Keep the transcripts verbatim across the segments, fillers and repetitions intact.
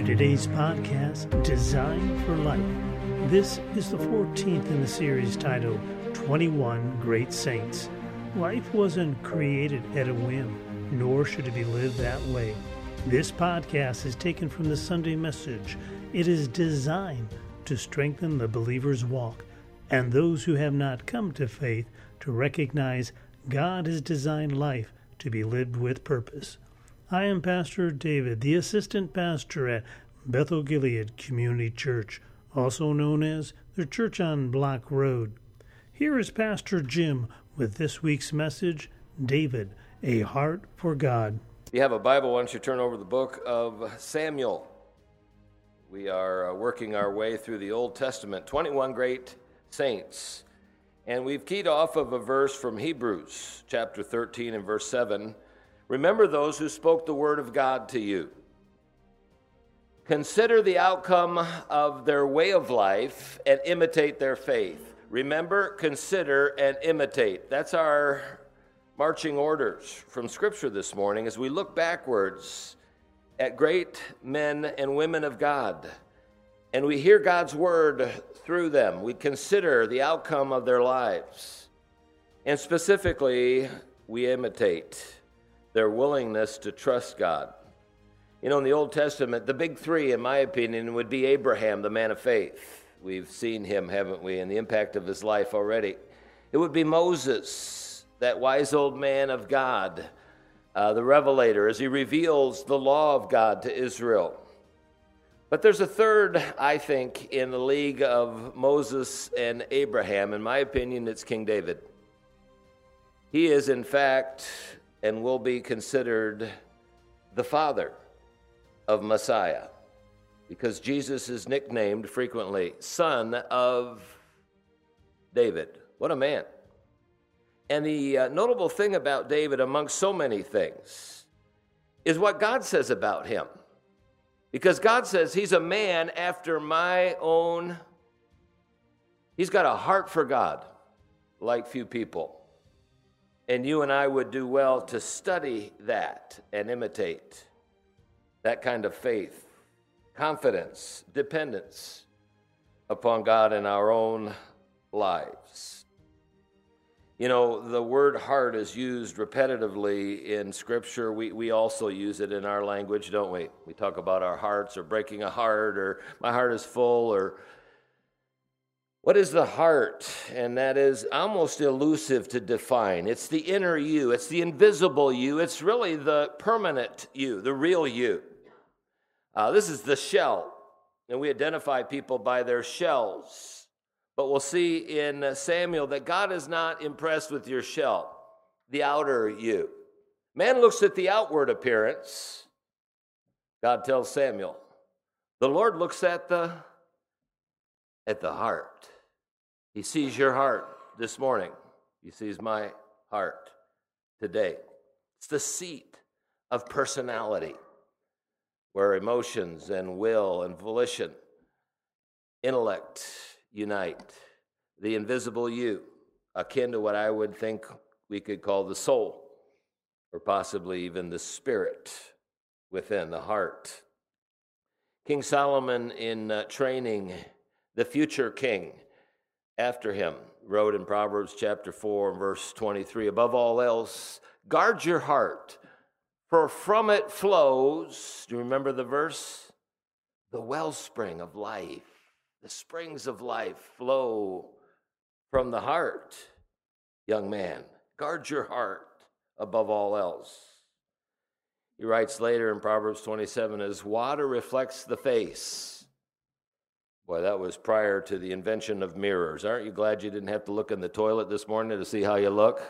today's podcast, Design for Life. This is the fourteenth in the series titled twenty-one Great Saints. Life wasn't created at a whim, nor should it be lived that way. This podcast is taken from the Sunday message. It is designed to strengthen the believer's walk and those who have not come to faith to recognize God has designed life to be lived with purpose. I am Pastor David, the assistant pastor at Bethel Gilead Community Church, also known as the Church on Block Road. Here is Pastor Jim with this week's message, David, a Heart for God. If you have a Bible, why don't you turn over the book of Samuel. We are uh, working our way through the Old Testament, twenty-one great saints. And we've keyed off of a verse from Hebrews, chapter thirteen and verse seven. Remember those who spoke the word of God to you. Consider the outcome of their way of life and imitate their faith. Remember, consider, and imitate. That's our marching orders from Scripture this morning as we look backwards at great men and women of God. And we hear God's word through them. We consider the outcome of their lives. And specifically, we imitate their willingness to trust God. You know, in the Old Testament, the big three, in my opinion, would be Abraham, the man of faith. We've seen him, haven't we, and the impact of his life already. It would be Moses, that wise old man of God, uh, the revelator, as he reveals the law of God to Israel. But there's a third, I think, in the league of Moses and Abraham. In my opinion, it's King David. He is, in fact, and will be considered the father of Messiah, because Jesus is nicknamed frequently Son of David. What a man. And the uh, notable thing about David, amongst so many things, is what God says about him. Because God says he's a man after my own, he's got a heart for God, like few people. And you and I would do well to study that and imitate that kind of faith, confidence, dependence upon God in our own lives. You know, the word heart is used repetitively in Scripture. We we also use it in our language, don't we? We talk about our hearts, or breaking a heart, or my heart is full, or what is the heart? And that is almost elusive to define. It's the inner you. It's the invisible you. It's really the permanent you, the real you. Uh, this is the shell. And we identify people by their shells. But we'll see in Samuel that God is not impressed with your shell, the outer you. Man looks at the outward appearance. God tells Samuel. The Lord looks at the at the heart. He sees your heart this morning. He sees my heart today. It's the seat of personality, where emotions and will and volition, intellect unite. The invisible you, akin to what I would think we could call the soul, or possibly even the spirit within the heart. King Solomon, in uh, training the future king after him, wrote in Proverbs chapter four and verse twenty-three, above all else, guard your heart, for from it flows, do you remember the verse? The wellspring of life. The springs of life flow from the heart, young man. Guard your heart above all else. He writes later in Proverbs twenty-seven, as water reflects the face. Boy, that was prior to the invention of mirrors. Aren't you glad you didn't have to look in the toilet this morning to see how you look?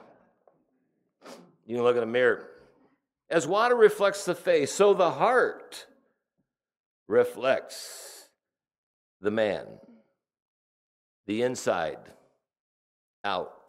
You can look in a mirror. As water reflects the face, so the heart reflects the man, the inside out.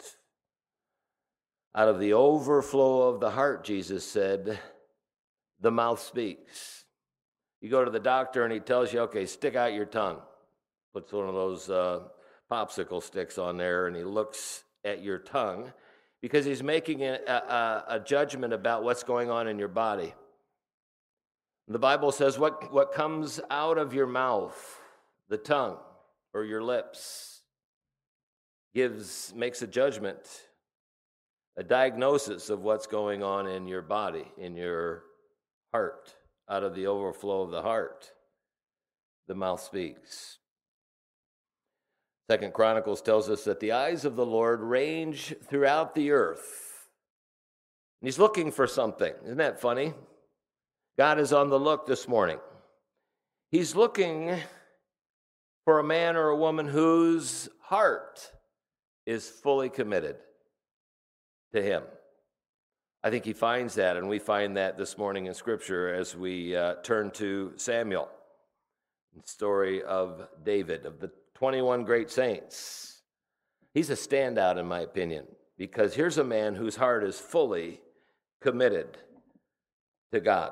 Out of the overflow of the heart, Jesus said, the mouth speaks. You go to the doctor and he tells you, okay, stick out your tongue. Puts one of those uh, popsicle sticks on there and he looks at your tongue because he's making a, a, a judgment about what's going on in your body. The Bible says what, what comes out of your mouth, the tongue or your lips, gives makes a judgment, a diagnosis of what's going on in your body, in your heart. Out of the overflow of the heart, the mouth speaks. Second Chronicles tells us that the eyes of the Lord range throughout the earth. And he's looking for something. Isn't that funny? God is on the look this morning. He's looking for a man or a woman whose heart is fully committed to him. I think he finds that, and we find that this morning in Scripture as we uh, turn to Samuel, the story of David, of the twenty-one great saints. He's a standout, in my opinion, because here's a man whose heart is fully committed to God.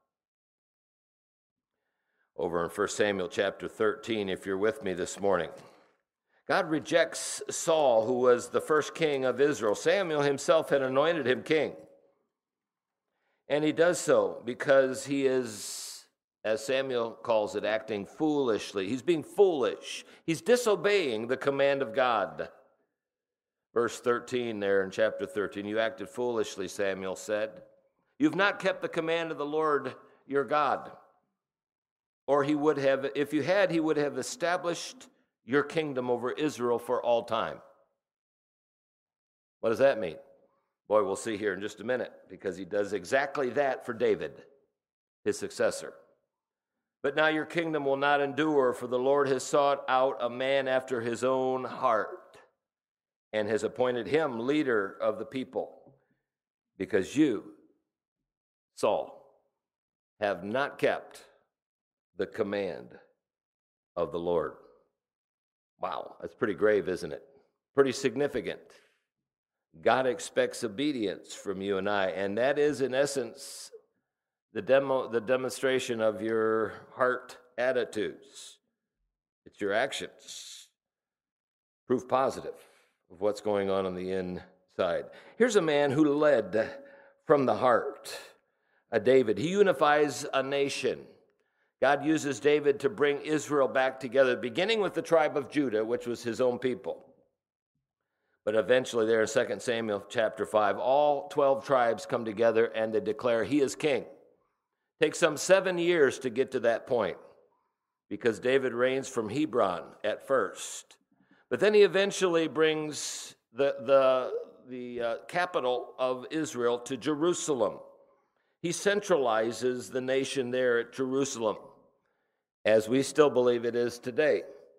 Over in First Samuel chapter thirteen, if you're with me this morning, God rejects Saul, who was the first king of Israel. Samuel himself had anointed him king. And he does so because he is, as Samuel calls it, acting foolishly. He's being foolish. He's disobeying the command of God. Verse thirteen there in chapter thirteen, you acted foolishly, Samuel said. You've not kept the command of the Lord your God. Or he would have, if you had, he would have established your kingdom over Israel for all time. What does that mean? Boy, we'll see here in just a minute, because he does exactly that for David, his successor. But now your kingdom will not endure, for the Lord has sought out a man after his own heart and has appointed him leader of the people, because you, Saul, have not kept the command of the Lord. Wow, that's pretty grave, isn't it? Pretty significant. God expects obedience from you and I, and that is, in essence, the demo, the demonstration of your heart attitudes. It's your actions. Proof positive of what's going on on the inside. Here's a man who led from the heart, a David. He unifies a nation. God uses David to bring Israel back together, beginning with the tribe of Judah, which was his own people. But eventually there in Second Samuel chapter five, all twelve tribes come together and they declare he is king. It takes some seven years to get to that point, because David reigns from Hebron at first. But then he eventually brings the, the, the uh, capital of Israel to Jerusalem. He centralizes the nation there at Jerusalem, as we still believe it is today.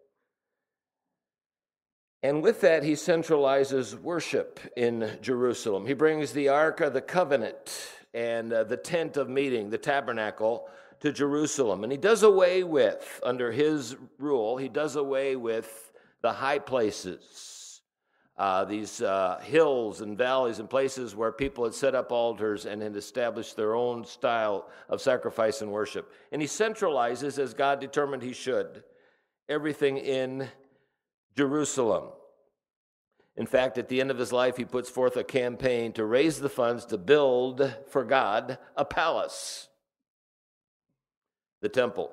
And with that, he centralizes worship in Jerusalem. He brings the Ark of the Covenant and uh, the tent of meeting, the tabernacle, to Jerusalem. And he does away with, under his rule, he does away with the high places, uh, these uh, hills and valleys and places where people had set up altars and had established their own style of sacrifice and worship. And he centralizes, as God determined he should, everything in Jerusalem. In fact, at the end of his life, he puts forth a campaign to raise the funds to build for God a palace, the temple.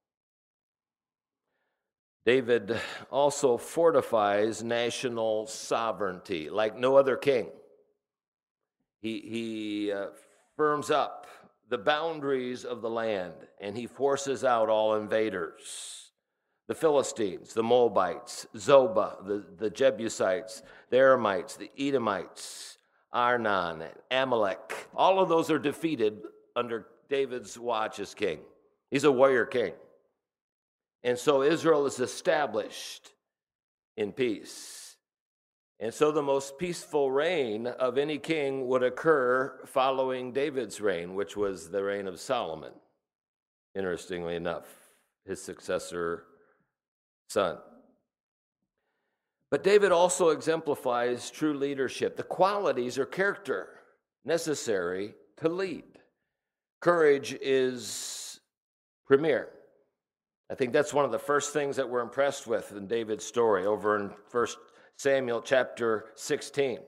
David also fortifies national sovereignty like no other king. He, he uh, firms up the boundaries of the land, and he forces out all invaders. The Philistines, the Moabites, Zobah, the, the Jebusites, the Aramites, the Edomites, Arnon, Amalek. All of those are defeated under David's watch as king. He's a warrior king. And so Israel is established in peace. And so the most peaceful reign of any king would occur following David's reign, which was the reign of Solomon. Interestingly enough, his successor son. But David also exemplifies true leadership, the qualities or character necessary to lead. Courage is premier. I think that's one of the first things that we're impressed with in David's story over in First Samuel chapter sixteen.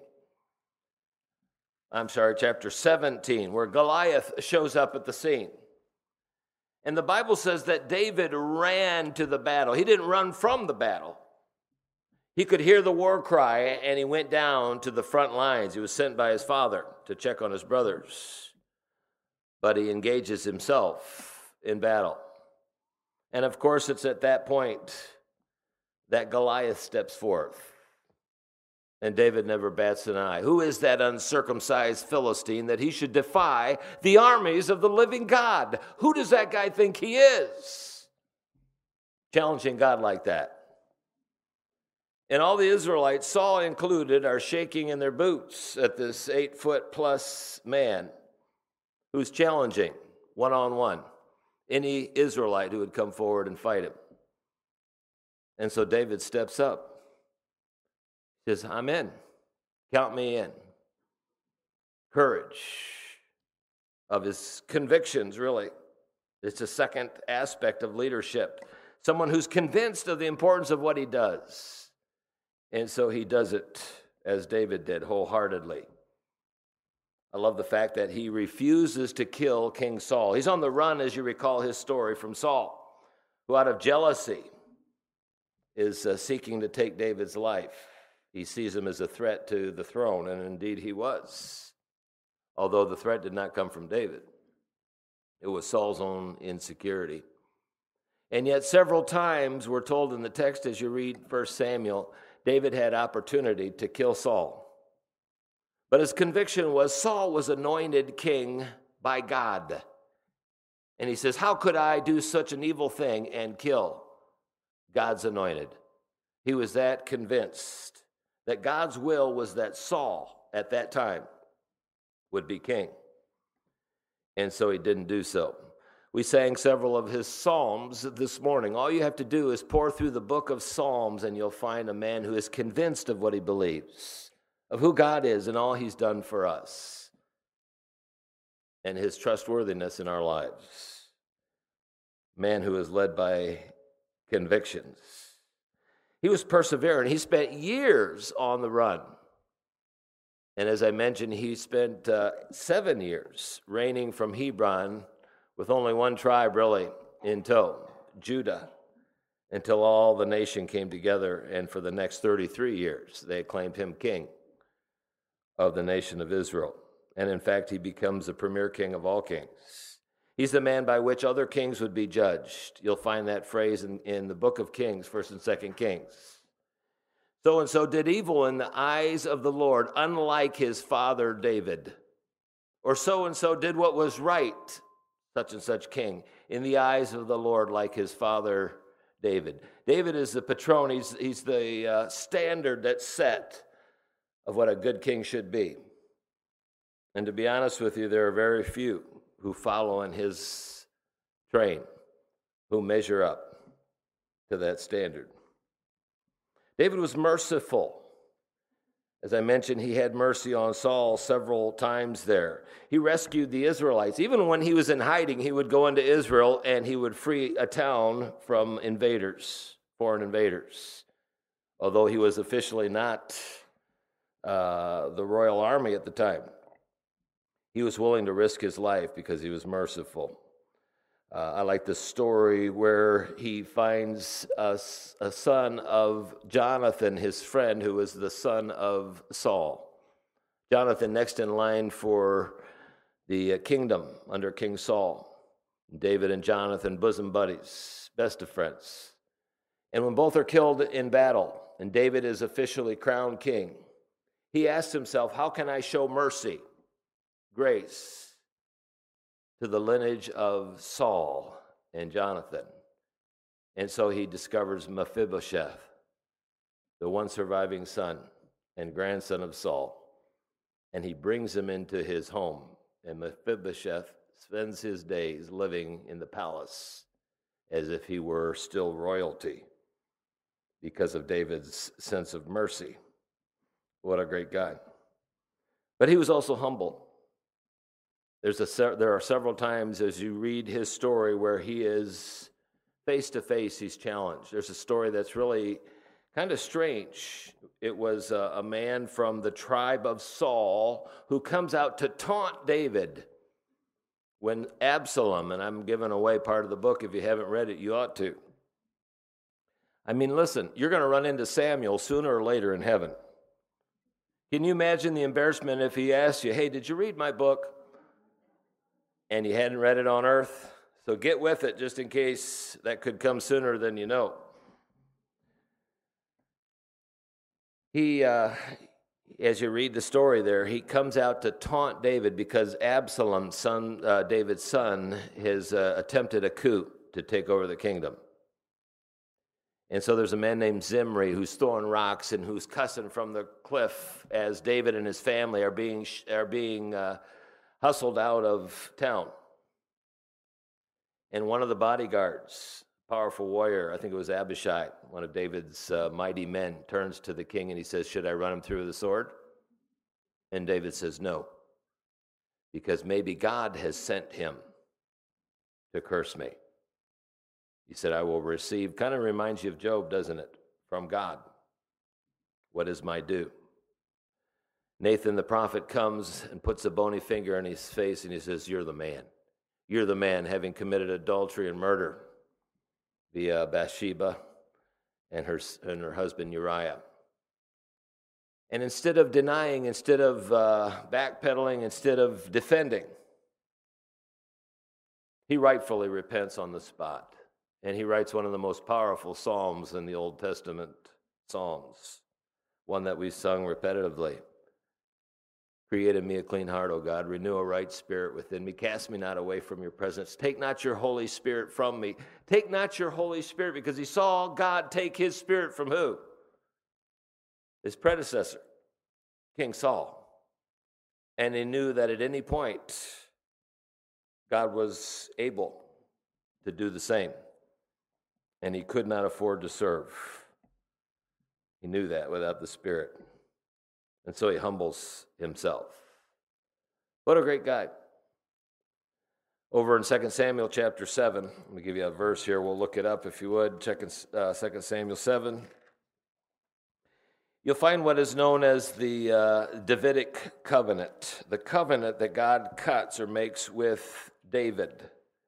I'm sorry, chapter seventeen, where Goliath shows up at the scene. And the Bible says that David ran to the battle. He didn't run from the battle. He could hear the war cry, and he went down to the front lines. He was sent by his father to check on his brothers. But he engages himself in battle. And of course, it's at that point that Goliath steps forth. And David never bats an eye. Who is that uncircumcised Philistine that he should defy the armies of the living God? Who does that guy think he is? Challenging God like that. And all the Israelites, Saul included, are shaking in their boots at this eight-foot-plus man who's challenging one-on-one any Israelite who would come forward and fight him. And so David steps up. He says, I'm in. Count me in. Courage of his convictions, really. It's a second aspect of leadership. Someone who's convinced of the importance of what he does. And so he does it as David did, wholeheartedly. I love the fact that he refuses to kill King Saul. He's on the run, as you recall his story, from Saul, who out of jealousy is uh, seeking to take David's life. He sees him as a threat to the throne, and indeed he was. Although the threat did not come from David. It was Saul's own insecurity. And yet several times we're told in the text as you read First Samuel, David had opportunity to kill Saul. But his conviction was Saul was anointed king by God. And he says, how could I do such an evil thing and kill God's anointed? He was that convinced that God's will was that Saul, at that time, would be king. And so he didn't do so. We sang several of his Psalms this morning. All you have to do is pour through the book of Psalms, and you'll find a man who is convinced of what he believes, of who God is and all he's done for us, and his trustworthiness in our lives. Man who is led by convictions. He was persevering. He spent years on the run. And as I mentioned, he spent uh, seven years reigning from Hebron with only one tribe really in tow, Judah, until all the nation came together. And for the next thirty-three years, they acclaimed him king of the nation of Israel. And in fact, he becomes the premier king of all kings. He's the man by which other kings would be judged. You'll find that phrase in, in the book of Kings, First and Second Kings. So-and-so did evil in the eyes of the Lord, unlike his father David. Or so-and-so did what was right, such and such king, in the eyes of the Lord, like his father David. David is the patron. He's, he's the uh, standard that's set of what a good king should be. And to be honest with you, there are very few who follow in his train, who measure up to that standard. David was merciful. As I mentioned, he had mercy on Saul several times there. He rescued the Israelites. Even when he was in hiding, he would go into Israel and he would free a town from invaders, foreign invaders. Although he was officially not uh, the royal army at the time. He was willing to risk his life because he was merciful. Uh, I like the story where he finds a, a son of Jonathan, his friend, who was the son of Saul. Jonathan next in line for the kingdom under King Saul. David and Jonathan, bosom buddies, best of friends. And when both are killed in battle, and David is officially crowned king, he asks himself, how can I show mercy, grace, to the lineage of Saul and Jonathan? And so he discovers Mephibosheth, the one surviving son and grandson of Saul, and he brings him into his home. And Mephibosheth spends his days living in the palace as if he were still royalty because of David's sense of mercy. What a great guy. But he was also humble. There's a, there are several times as you read his story where he is face to face, he's challenged. There's a story that's really kind of strange. It was a, a man from the tribe of Saul who comes out to taunt David. when Absalom, and I'm giving away part of the book, if you haven't read it, you ought to. I mean, listen, you're going to run into Samuel sooner or later in heaven. Can you imagine the embarrassment if he asked you, hey, did you read my book? And you hadn't read it on earth? So get with it just in case that could come sooner than you know. He, uh, as you read the story there, he comes out to taunt David because Absalom, son, uh, David's son, has uh, attempted a coup to take over the kingdom. And so there's a man named Zimri who's throwing rocks and who's cussing from the cliff as David and his family are being are being uh, hustled out of town. And one of the bodyguards, powerful warrior, I think it was Abishai, one of David's uh, mighty men, turns to the king and he says, should I run him through with the sword? And David says, no, because maybe God has sent him to curse me. He said, I will receive, kind of reminds you of Job, doesn't it? From God. What is my due? Nathan the prophet comes and puts a bony finger on his face and he says, you're the man. You're the man, having committed adultery and murder via Bathsheba and her, and her husband Uriah. And instead of denying, instead of uh, backpedaling, instead of defending, he rightfully repents on the spot. And he writes one of the most powerful psalms in the Old Testament psalms, one that we sung repetitively. Create in me a clean heart, O God. Renew a right spirit within me. Cast me not away from your presence. Take not your Holy Spirit from me. Take not your Holy Spirit, because he saw God take his spirit from who? His predecessor, King Saul. And he knew that at any point, God was able to do the same. And he could not afford to serve. He knew that without the Spirit. And so he humbles himself. What a great guy. Over in Second Samuel chapter seven, let me give you a verse here. We'll look it up if you would. Check in uh, Second Samuel seven. You'll find what is known as the uh, Davidic covenant, the covenant that God cuts or makes with David.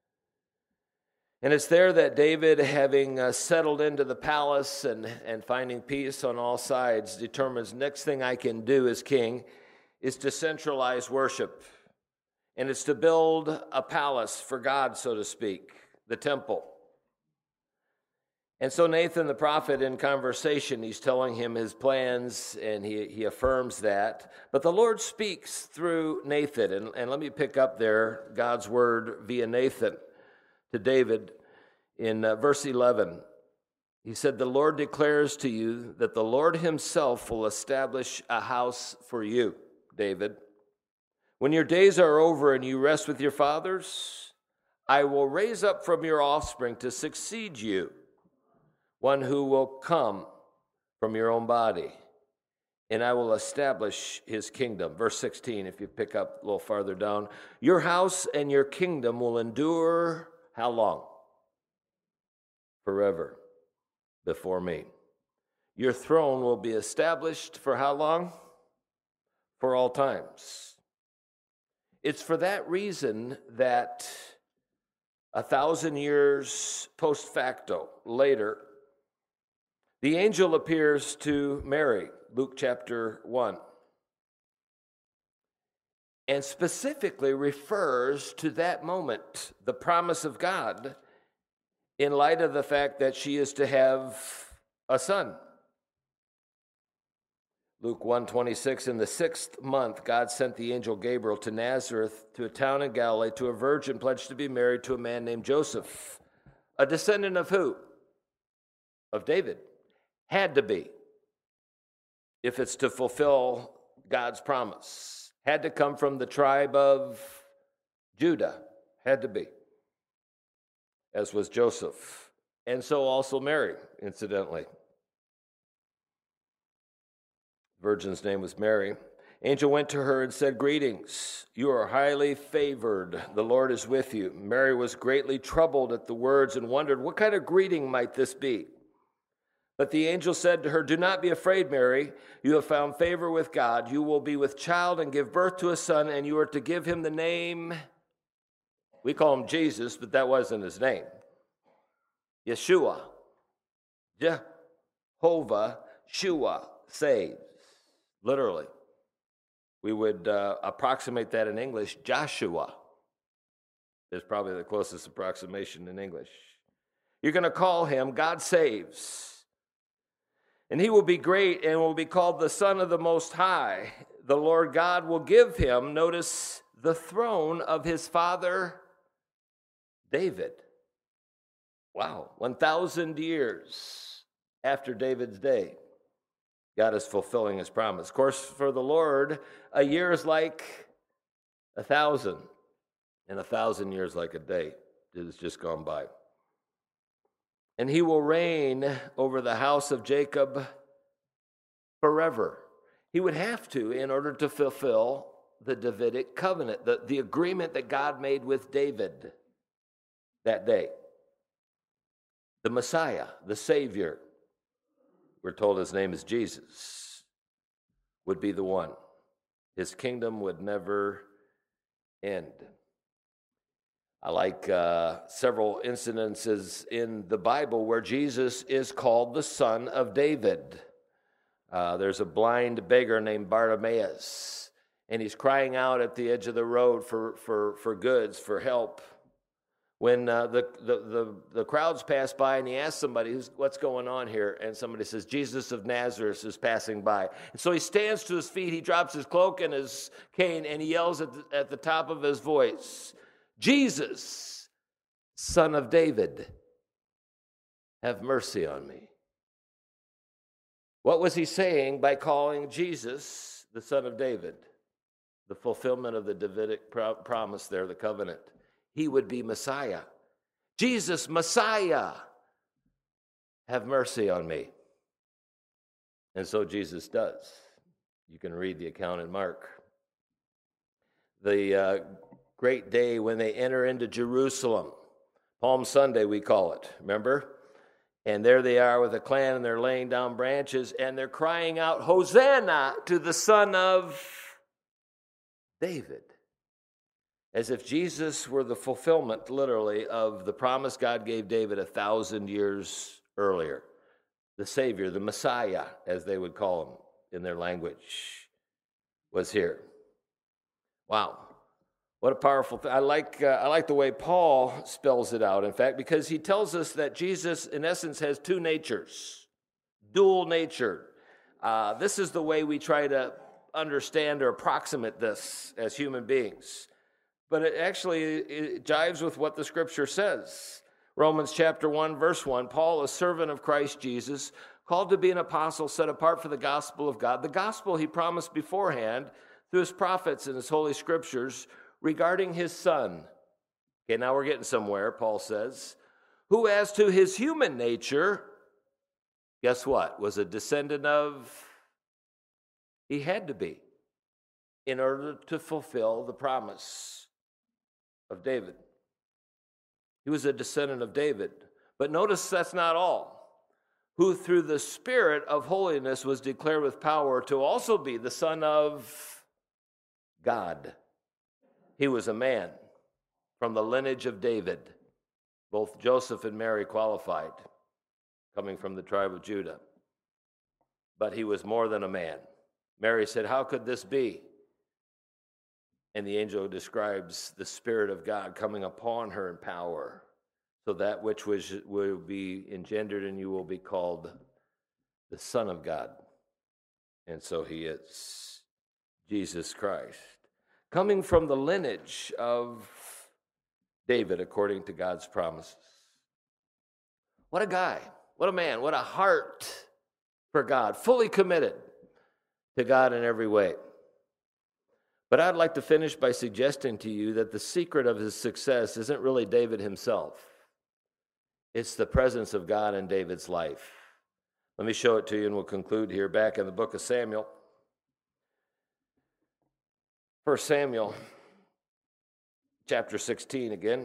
And it's there that David, having uh, settled into the palace and, and finding peace on all sides, determines next thing I can do as king is to centralize worship. And it's to build a palace for God, so to speak, the temple. And so Nathan the prophet, in conversation, he's telling him his plans, and he, he affirms that. But the Lord speaks through Nathan. And, and let me pick up there God's word via Nathan to David in uh, verse eleven. He said, the Lord declares to you that the Lord himself will establish a house for you, David. When your days are over and you rest with your fathers, I will raise up from your offspring to succeed you, one who will come from your own body, and I will establish his kingdom. Verse sixteen, if you pick up a little farther down, your house and your kingdom will endure how long? Forever before me. Your throne will be established for how long? For all times. It's for that reason that a thousand years post facto, later, the angel appears to Mary, Luke chapter one, and specifically refers to that moment, the promise of God, in light of the fact that she is to have a son. Luke one twenty-six, in the sixth month, God sent the angel Gabriel to Nazareth, to a town in Galilee, to a virgin pledged to be married to a man named Joseph, a descendant of who? Of David. Had to be, if it's to fulfill God's promise. Had to come from the tribe of Judah. Had to be. As was Joseph. And so also Mary, incidentally. The virgin's name was Mary. Angel went to her and said, greetings, you are highly favored. The Lord is with you. Mary was greatly troubled at the words and wondered, what kind of greeting might this be? But the angel said to her, do not be afraid, Mary. You have found favor with God. You will be with child and give birth to a son, and you are to give him the name We call him Jesus, but that wasn't his name. Yeshua. Jehovah Shua saves. Literally. We would uh, approximate that in English, Joshua. Is probably the closest approximation in English. You're going to call him God Saves. And he will be great and will be called the Son of the Most High. The Lord God will give him, notice, the throne of his father David. Wow, one thousand years after David's day, God is fulfilling his promise. Of course, for the Lord, a year is like a thousand. And a thousand years like a day. It has just gone by. And he will reign over the house of Jacob forever. He would have to in order to fulfill the Davidic covenant, the, the agreement that God made with David that day. The Messiah, the Savior, we're told his name is Jesus, would be the one. His kingdom would never end. I like uh, several incidences in the Bible where Jesus is called the Son of David. Uh, there's a blind beggar named Bartimaeus, and he's crying out at the edge of the road for, for, for goods, for help. When uh, the, the, the, the crowds pass by and he asks somebody, Who's, what's going on here? And somebody says, Jesus of Nazareth is passing by. And so he stands to his feet, he drops his cloak and his cane, and he yells at the, at the top of his voice, Jesus, Son of David, have mercy on me. What was he saying by calling Jesus the Son of David? The fulfillment of the Davidic pro- promise there, the covenant. He would be Messiah. Jesus, Messiah, have mercy on me. And so Jesus does. You can read the account in Mark. The uh, great day when they enter into Jerusalem. Palm Sunday, we call it, remember? And there they are with a clan, and they're laying down branches, and they're crying out, Hosanna to the Son of David. As if Jesus were the fulfillment, literally, of the promise God gave David a thousand years earlier. The Savior, the Messiah, as they would call him in their language, was here. Wow. What a powerful thing. I like, uh, I like the way Paul spells it out, in fact, because he tells us that Jesus, in essence, has two natures, dual nature. Uh, this is the way we try to understand or approximate this as human beings. But it actually it jives with what the Scripture says. Romans chapter one, verse one, Paul, a servant of Christ Jesus, called to be an apostle, set apart for the gospel of God. The gospel he promised beforehand through his prophets and his holy Scriptures, regarding his Son. Okay, now we're getting somewhere, Paul says, who as to his human nature, guess what, was a descendant of, he had to be, in order to fulfill the promise of David. He was a descendant of David. But notice that's not all. Who through the Spirit of holiness was declared with power to also be the Son of God. He was a man from the lineage of David. Both Joseph and Mary qualified, coming from the tribe of Judah. But he was more than a man. Mary said, how could this be? And the angel describes the Spirit of God coming upon her in power. So that which was, will be engendered in you will be called the Son of God. And so he is, Jesus Christ. Coming from the lineage of David, according to God's promises. What a guy, what a man, what a heart for God, fully committed to God in every way. But I'd like to finish by suggesting to you that the secret of his success isn't really David himself. It's the presence of God in David's life. Let me show it to you and we'll conclude here back in the book of Samuel. First Samuel, chapter sixteen again.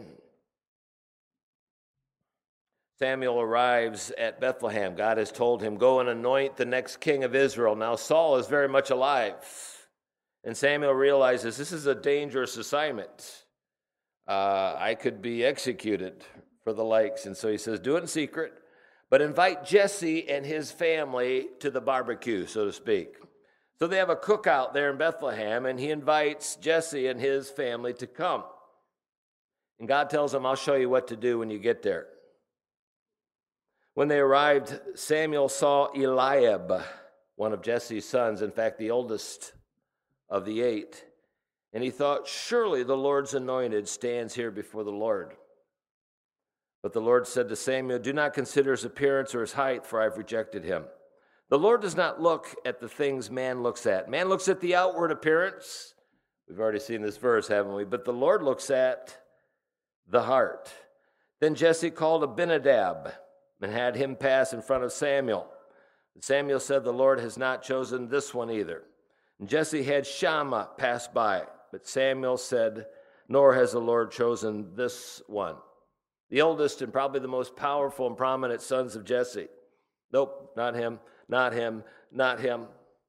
Samuel arrives at Bethlehem. God has told him, go and anoint the next king of Israel. Now Saul is very much alive. And Samuel realizes this is a dangerous assignment. uh, I could be executed for the likes. And so he says, do it in secret, but invite Jesse and his family to the barbecue, so to speak. So they have a cookout there in Bethlehem, and he invites Jesse and his family to come. And God tells him, I'll show you what to do when you get there. When they arrived, Samuel saw Eliab, one of Jesse's sons, in fact, the oldest of the eight. And he thought, surely the Lord's anointed stands here before the Lord. But the Lord said to Samuel, do not consider his appearance or his height, for I've rejected him. The Lord does not look at the things man looks at. Man looks at the outward appearance. We've already seen this verse, haven't we? But the Lord looks at the heart. Then Jesse called Abinadab and had him pass in front of Samuel. And Samuel said, the Lord has not chosen this one either. And Jesse had Shammah pass by. But Samuel said, nor has the Lord chosen this one. The oldest and probably the most powerful and prominent sons of Jesse. Nope, not him, not him, not him.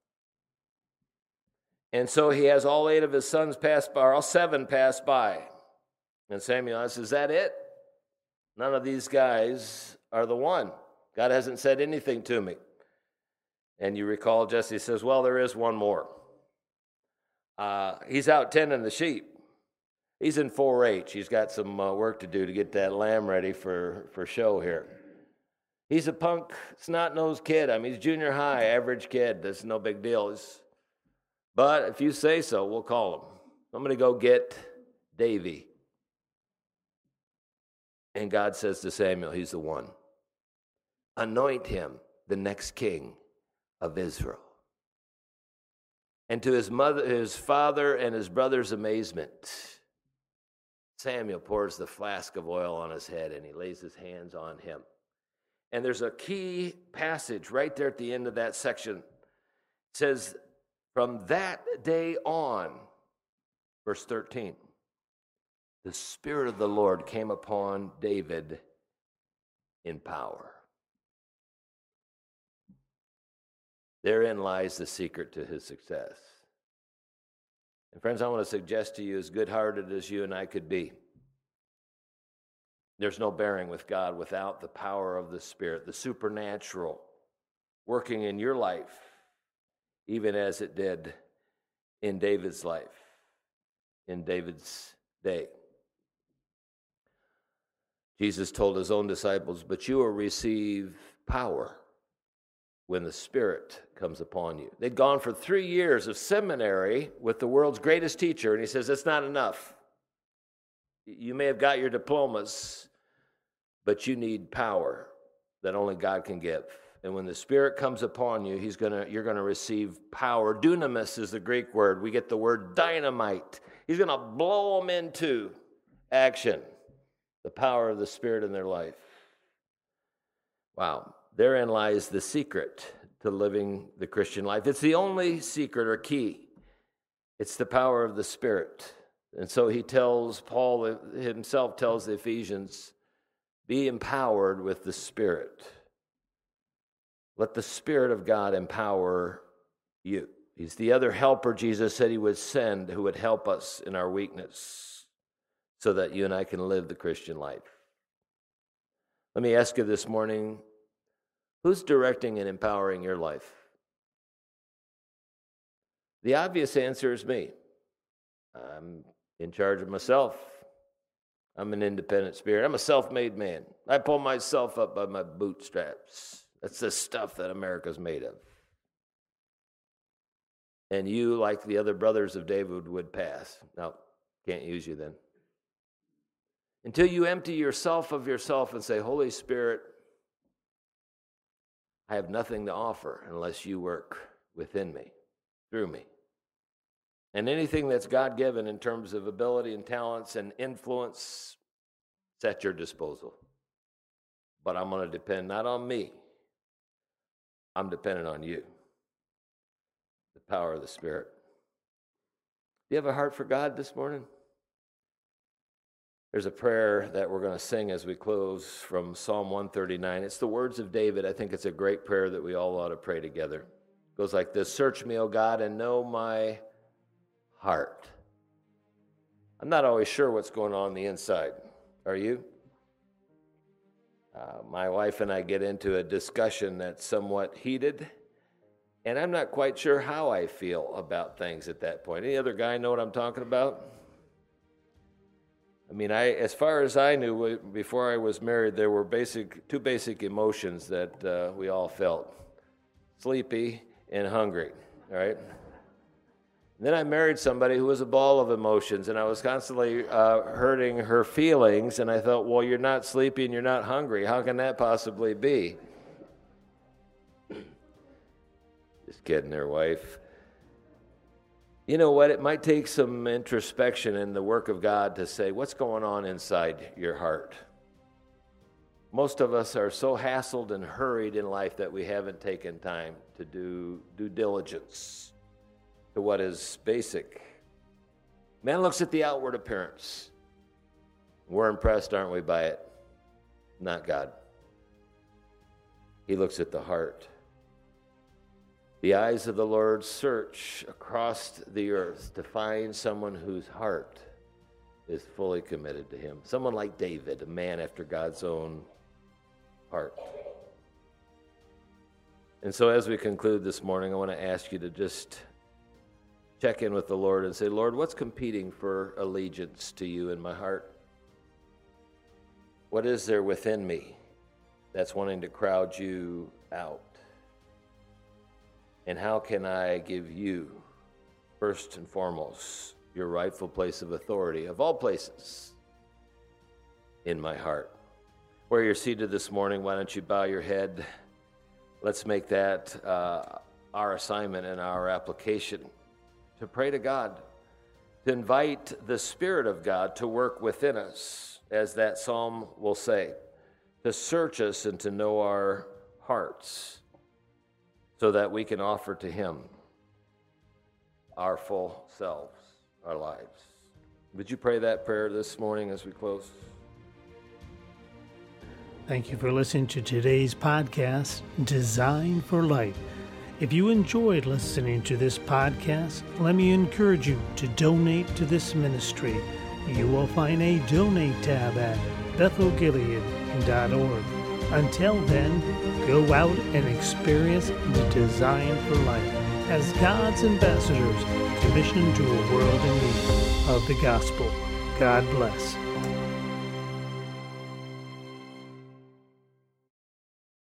And so he has all eight of his sons pass by, or all seven pass by. And Samuel says, is that it? None of these guys are the one. God hasn't said anything to me. And you recall Jesse says, well, there is one more. Uh, he's out tending the sheep. He's in four H. He's got some uh, work to do to get that lamb ready for, for show here. He's a punk, snot-nosed kid. I mean, he's junior high, average kid. That's no big deal. He's, but if you say so, we'll call him. I'm going to go get Davy. And God says to Samuel, he's the one. Anoint him the next king of Israel. And to his mother, his father and his brother's amazement, Samuel pours the flask of oil on his head and he lays his hands on him. And there's a key passage right there at the end of that section. It says, from that day on, verse thirteen, the Spirit of the Lord came upon David in power. Therein lies the secret to his success. And friends, I want to suggest to you, as good-hearted as you and I could be, there's no bearing with God without the power of the Spirit, the supernatural, working in your life, even as it did in David's life, in David's day. Jesus told his own disciples, but you will receive power when the Spirit comes upon you. They'd gone for three years of seminary with the world's greatest teacher, and he says, that's not enough. You may have got your diplomas, but you need power that only God can give. And when the Spirit comes upon you, he's gonna, you're going to receive power. Dunamis is the Greek word. We get the word dynamite. He's going to blow them into action, the power of the Spirit in their life. Wow. Therein lies the secret to living the Christian life. It's the only secret or key. It's the power of the Spirit. And so he tells, Paul himself tells the Ephesians, be empowered with the Spirit. Let the Spirit of God empower you. He's the other helper Jesus said he would send who would help us in our weakness so that you and I can live the Christian life. Let me ask you this morning, who's directing and empowering your life? The obvious answer is me. I'm in charge of myself. I'm an independent spirit. I'm a self-made man. I pull myself up by my bootstraps. That's the stuff that America's made of. And you, like the other brothers of David, would pass. No, can't use you then. Until you empty yourself of yourself and say, Holy Spirit, I have nothing to offer unless you work within me, through me. And anything that's God-given in terms of ability and talents and influence, it's at your disposal. But I'm going to depend not on me. I'm dependent on you. The power of the Spirit. Do you have a heart for God this morning? There's a prayer that we're going to sing as we close from Psalm one thirty-nine. It's the words of David. I think it's a great prayer that we all ought to pray together. It goes like this: search me, O God, and know my heart. I'm not always sure what's going on on the inside. Are you? Uh, my wife and I get into a discussion that's somewhat heated, and I'm not quite sure how I feel about things at that point. Any other guy know what I'm talking about? I mean, I, as far as I knew, before I was married, there were basic two basic emotions that uh, we all felt: sleepy and hungry. All right. Then I married somebody who was a ball of emotions, and I was constantly uh, hurting her feelings, and I thought, well, you're not sleepy and you're not hungry. How can that possibly be? Just kidding there, wife. You know what? It might take some introspection in the work of God to say, what's going on inside your heart? Most of us are so hassled and hurried in life that we haven't taken time to do due diligence to what is basic. Man looks at the outward appearance. We're impressed, aren't we, by it? Not God. He looks at the heart. The eyes of the Lord search across the earth to find someone whose heart is fully committed to Him. Someone like David, a man after God's own heart. And so as we conclude this morning, I want to ask you to just check in with the Lord and say, Lord, what's competing for allegiance to you in my heart? What is there within me that's wanting to crowd you out? And how can I give you, first and foremost, your rightful place of authority, of all places, in my heart? Where you're seated this morning, why don't you bow your head? Let's make that uh, our assignment and our application, to pray to God, to invite the Spirit of God to work within us, as that psalm will say, to search us and to know our hearts, so that we can offer to Him our full selves, our lives. Would you pray that prayer this morning as we close? Thank you for listening to today's podcast, Design for Life. If you enjoyed listening to this podcast, let me encourage you to donate to this ministry. You will find a donate tab at bethel gilead dot org. Until then, go out and experience the design for life as God's ambassadors commissioned to a world in need of the gospel. God bless.